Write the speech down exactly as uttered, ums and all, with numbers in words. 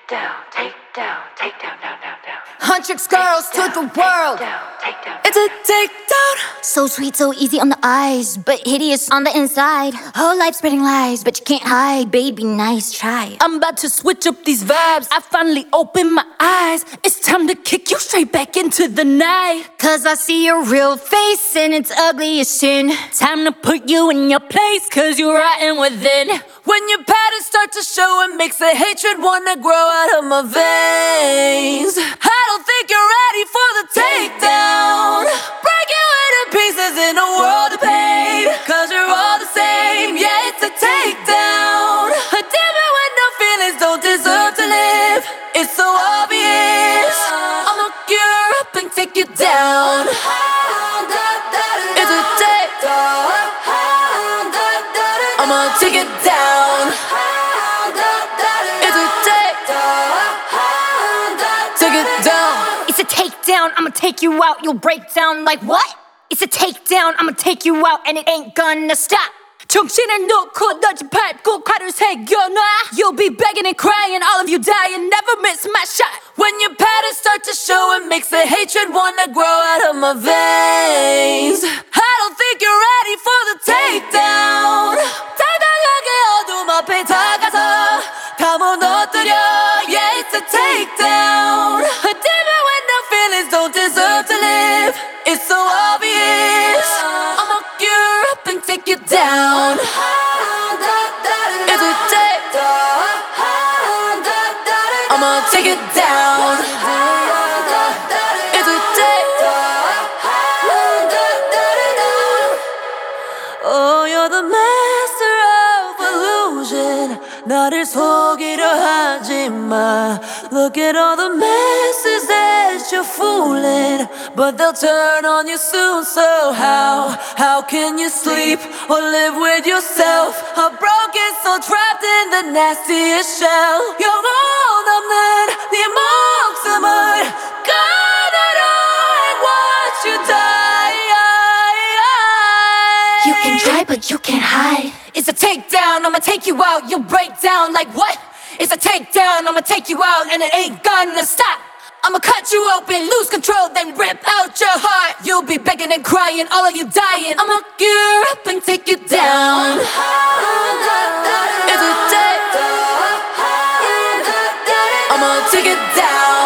down, take down, take down, down, down, down. Huntrix girls to the world. Down, take down. It's a takedown. So sweet, so easy on the eyes, but hideous on the inside. Whole life spreading lies, but you can't hide. Baby, nice try. I'm about to switch up these vibes. I finally open my eyes. It's time to kick you straight back into the night. Cause I see your real face and it's ugly as sin. Time to put you in your place, cause you're rotten within. When your patterns start to show, it makes the hatred wanna grow out of my veins. I don't think you're ready for the takedown. Break you into pieces in a world of pain. Cause you're all the same, yeah, it's a takedown. A demon with no feelings don't deserve to live. It's so obvious. I'ma gear up and take you down. It's a takedown. I'ma take it down. It's a takedown. Take it down. It's a takedown, I'ma take you out. You'll break down like what? It's a takedown, I'ma take you out and it ain't gonna stop. 정신을 놓고 널 좀 밟고 칼을 새겨놔. You'll be begging and crying, all of you dying, never miss my shot. When your patterns start to show, it makes the hatred wanna grow out of my veins. I don't think you're ready for the takedown. 당당하게 어둠 앞에 다가서 다 무너뜨려. Yeah, it's a takedown. A demon with no feelings don't deserve to live. It's so obvious. I'ma gear up and take you down. It's a takedown. I'ma take it down. It's a takedown. Oh, you're the master of illusion. 나를 속이려 하지 마. Look at all the messes that you're fooling, but they'll turn on you soon. So how, how can you sleep or live with yourself? A broken soul trapped in the nastiest shell. 영혼 없는 네 목숨을 가다로 and watch you die. You can try, but you can't hide. It's a takedown, I'ma take you out, you'll break down like what? It's a takedown, I'ma take you out and it ain't gonna stop. I'ma cut you open, lose control, then rip out your heart. You'll be begging and crying, all of you dying. I'ma gear up and take you down. It's a takedown. I'ma take it down.